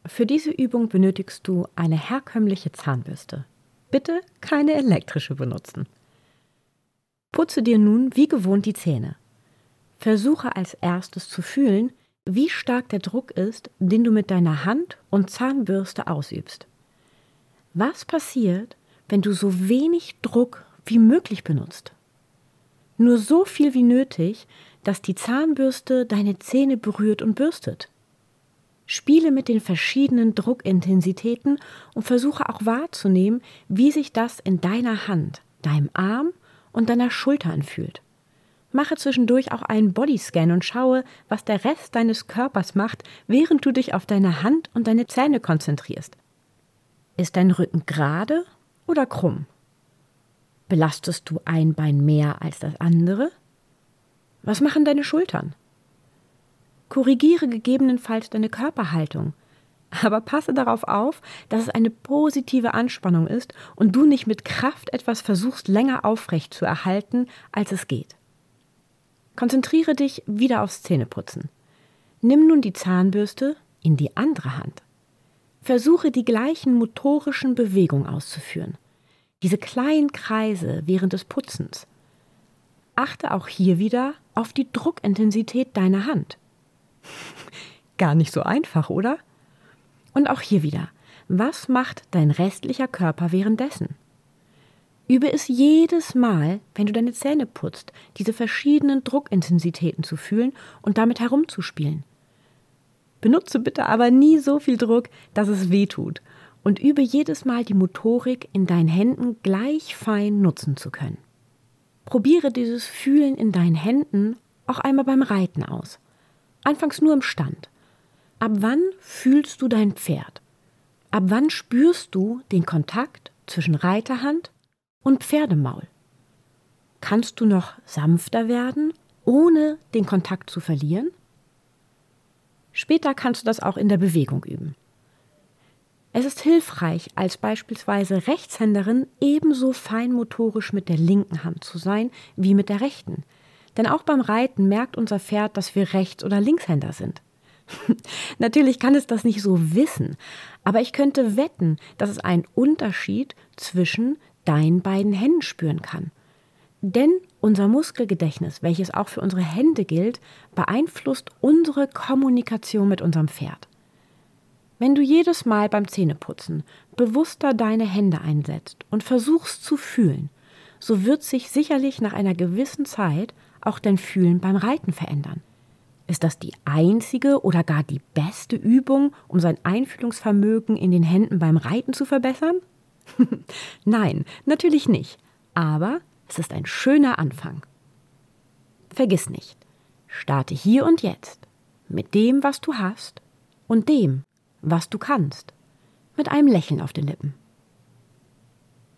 Für diese Übung benötigst du eine herkömmliche Zahnbürste. Bitte keine elektrische benutzen. Putze dir nun wie gewohnt die Zähne. Versuche als erstes zu fühlen, wie stark der Druck ist, den du mit deiner Hand und Zahnbürste ausübst. Was passiert, wenn du so wenig Druck wie möglich benutzt? Nur so viel wie nötig, dass die Zahnbürste deine Zähne berührt und bürstet. Spiele mit den verschiedenen Druckintensitäten und versuche auch wahrzunehmen, wie sich das in deiner Hand, deinem Arm und deiner Schulter anfühlt. Mache zwischendurch auch einen Bodyscan und schaue, was der Rest deines Körpers macht, während du dich auf deine Hand und deine Zähne konzentrierst. Ist dein Rücken gerade oder krumm? Belastest du ein Bein mehr als das andere? Was machen deine Schultern? Korrigiere gegebenenfalls deine Körperhaltung, aber passe darauf auf, dass es eine positive Anspannung ist und du nicht mit Kraft etwas versuchst, länger aufrecht zu erhalten, als es geht. Konzentriere dich wieder aufs Zähneputzen. Nimm nun die Zahnbürste in die andere Hand. Versuche die gleichen motorischen Bewegungen auszuführen. Diese kleinen Kreise während des Putzens. Achte auch hier wieder auf die Druckintensität deiner Hand. Gar nicht so einfach, oder? Und auch hier wieder, was macht dein restlicher Körper währenddessen? Übe es jedes Mal, wenn du deine Zähne putzt, diese verschiedenen Druckintensitäten zu fühlen und damit herumzuspielen. Benutze bitte aber nie so viel Druck, dass es weh tut, und übe jedes Mal die Motorik in deinen Händen gleich fein nutzen zu können. Probiere dieses Fühlen in deinen Händen auch einmal beim Reiten aus. Anfangs nur im Stand. Ab wann fühlst du dein Pferd? Ab wann spürst du den Kontakt zwischen Reiterhand und Pferdemaul? Kannst du noch sanfter werden, ohne den Kontakt zu verlieren? Später kannst du das auch in der Bewegung üben. Es ist hilfreich, als beispielsweise Rechtshänderin ebenso feinmotorisch mit der linken Hand zu sein wie mit der rechten. Denn auch beim Reiten merkt unser Pferd, dass wir Rechts- oder Linkshänder sind. Natürlich kann es das nicht so wissen, aber ich könnte wetten, dass es einen Unterschied zwischen deinen beiden Händen spüren kann. Denn unser Muskelgedächtnis, welches auch für unsere Hände gilt, beeinflusst unsere Kommunikation mit unserem Pferd. Wenn du jedes Mal beim Zähneputzen bewusster deine Hände einsetzt und versuchst zu fühlen, so wird sich sicherlich nach einer gewissen Zeit auch dein Fühlen beim Reiten verändern. Ist das die einzige oder gar die beste Übung, um sein Einfühlungsvermögen in den Händen beim Reiten zu verbessern? Nein, natürlich nicht. Aber es ist ein schöner Anfang. Vergiss nicht, starte hier und jetzt mit dem, was du hast und dem, was du kannst, mit einem Lächeln auf den Lippen.